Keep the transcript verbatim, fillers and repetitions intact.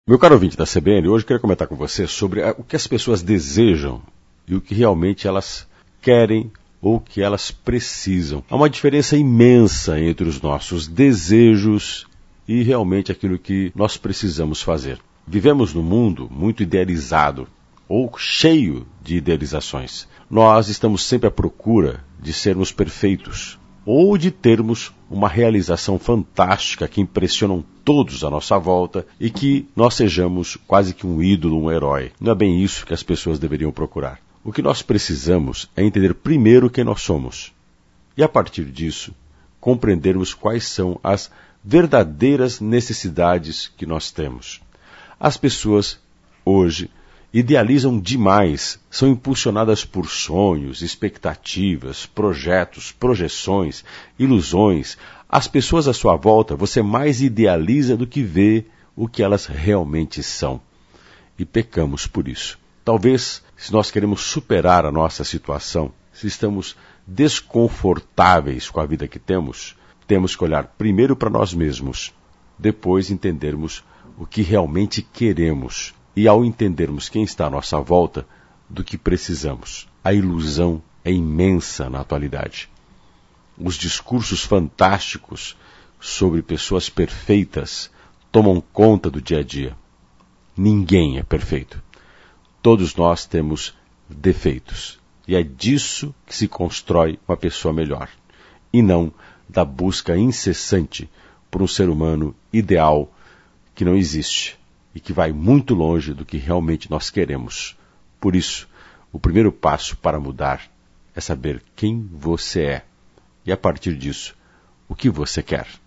Meu caro ouvinte da C B N, hoje eu queria comentar com você sobre o que as pessoas desejam e o que realmente elas querem ou o que elas precisam. Há uma diferença imensa entre os nossos desejos e realmente aquilo que nós precisamos fazer. Vivemos num mundo muito idealizado ou cheio de idealizações. Nós estamos sempre à procura de sermos perfeitos ou de termos uma realização fantástica que impressionam todos à nossa volta e que nós sejamos quase que um ídolo, um herói. Não é bem isso que as pessoas deveriam procurar. O que nós precisamos é entender primeiro quem nós somos e, a partir disso, compreendermos quais são as verdadeiras necessidades que nós temos. As pessoas, hoje, idealizam demais, são impulsionadas por sonhos, expectativas, projetos, projeções, ilusões. As pessoas à sua volta, você mais idealiza do que vê o que elas realmente são. E pecamos por isso. Talvez, se nós queremos superar a nossa situação, se estamos desconfortáveis com a vida que temos, temos que olhar primeiro para nós mesmos, depois entendermos o que realmente queremos. E ao entendermos quem está à nossa volta, do que precisamos. A ilusão é imensa na atualidade. Os discursos fantásticos sobre pessoas perfeitas tomam conta do dia a dia. Ninguém é perfeito. Todos nós temos defeitos. E é disso que se constrói uma pessoa melhor. E não da busca incessante por um ser humano ideal que não existe. E que vai muito longe do que realmente nós queremos. Por isso, o primeiro passo para mudar é saber quem você é. E a partir disso, o que você quer.